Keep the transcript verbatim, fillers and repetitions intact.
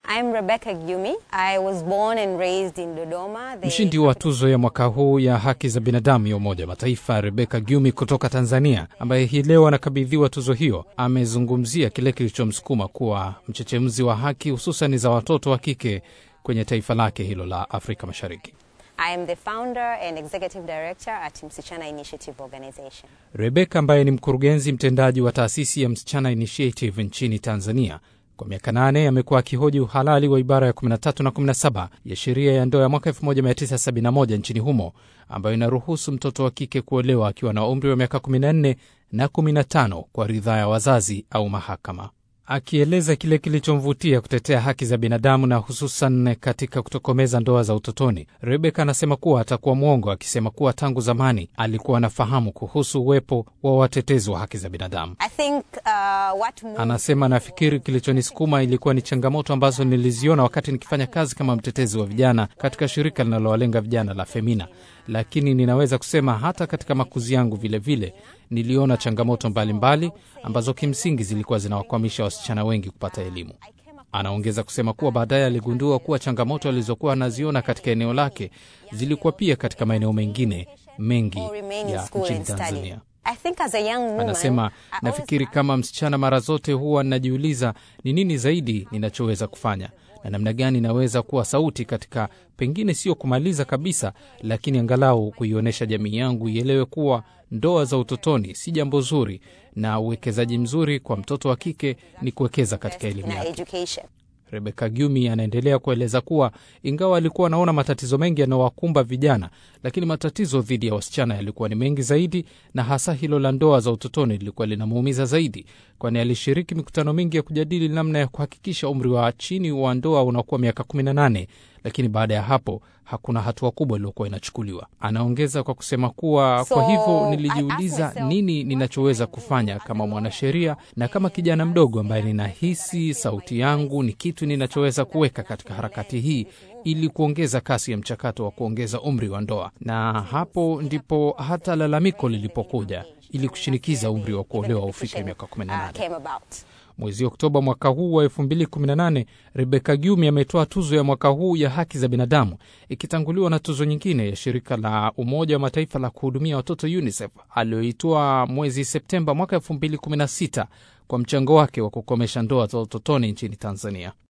I'm Rebecca Gyumi. I was born and raised in Dodoma. The... Mshindi wa tuzo ya mwaka huu ya haki za binadamu ya Umoja wa Mataifa, Rebecca Gyumi kutoka Tanzania, ambaye hii leo anakabidhiwa tuzo hiyo, amezungumzia kile kilichomsukuma kuwa mchechemzi wa haki hususan za watoto wa kike kwenye taifa lake hilo la Afrika Mashariki. I am the founder and executive director at Msichana Initiative Organization. Rebecca ambaye ni mkurugenzi mtendaji wa taasisi ya Msichana Initiative nchini Tanzania, kwa miaka nane amekuwa akihoji uhalali wa ibara ya kumi na tatu na kumi na saba ya sheria ya ndoa ya mwaka elfu moja mia tisa sabini na moja nchini humo, ambayo inaruhusu mtoto wa kike kuolewa akiwa na umri wa miaka kumi na nne na kumi na tano kwa ridhaa ya wazazi au mahakama. Akieleza kile kilichomvutia kutetea haki za binadamu na hususan katika kutokomeza ndoa za utotoni, Rebecca anasema kuwa atakuwa mwongo akisema kuwa tangu zamani alikuwa anafahamu kuhusu uwepo wa watetezi wa haki za binadamu. I think, uh, what anasema nafikiri kilichonisukuma ilikuwa ni changamoto ambazo niliziona wakati nikifanya kazi kama mtetezi wa vijana katika shirika linalowalenga vijana la Femina. Lakini ninaweza kusema hata katika makuzi yangu vile vile niliona changamoto mbalimbali mbali, ambazo kimsingi zilikuwa zinawakwamisha wasichana wengi kupata elimu. Anaongeza kusema kuwa baadaye aligundua kuwa changamoto alizokuwa anaziona katika eneo lake zilikuwa pia katika maeneo mengine mengi ya nchini Tanzania. Anasema, nafikiri kama msichana mara zote huwa ninajiuliza ni nini zaidi ninachoweza kufanya na namna gani naweza kuwa sauti katika, pengine sio kumaliza kabisa, lakini angalau kuionyesha jamii yangu ielewe kuwa ndoa za utotoni si jambo zuri na uwekezaji mzuri kwa mtoto wa kike ni kuwekeza katika elimu yake. Rebecca Gyumi anaendelea kueleza kuwa ingawa alikuwa anaona matatizo mengi yanayowakumba vijana, lakini matatizo dhidi ya wasichana yalikuwa ni mengi zaidi, na hasa hilo la ndoa za utotoni lilikuwa linamuumiza zaidi, kwani alishiriki mikutano mingi ya kujadili namna ya kuhakikisha umri wa chini wa ndoa unakuwa miaka kumi na nane, lakini baada ya hapo hakuna hatua kubwa iliyokuwa inachukuliwa. Anaongeza kwa kusema kuwa so, kwa hivyo nilijiuliza nini ninachoweza kufanya kama mwanasheria na kama kijana mdogo ambaye ninahisi sauti yangu ni kitu ninachoweza kuweka katika harakati hii ili kuongeza kasi ya mchakato wa kuongeza umri wa ndoa. Na hapo ndipo hata lalamiko lilipokuja ili kushinikiza umri wa kuolewa ufike miaka kumi na nane. Mwezi Oktoba mwaka huu wa elfu mbili kumi na nane, Rebecca Gyumi ametoa tuzo ya mwaka huu ya haki za binadamu, ikitanguliwa na tuzo nyingine ya shirika la Umoja wa Mataifa la kuhudumia watoto UNICEF aliyoitoa mwezi Septemba mwaka elfu mbili kumi na sita kwa mchango wake wa kukomesha ndoa za utotoni nchini Tanzania.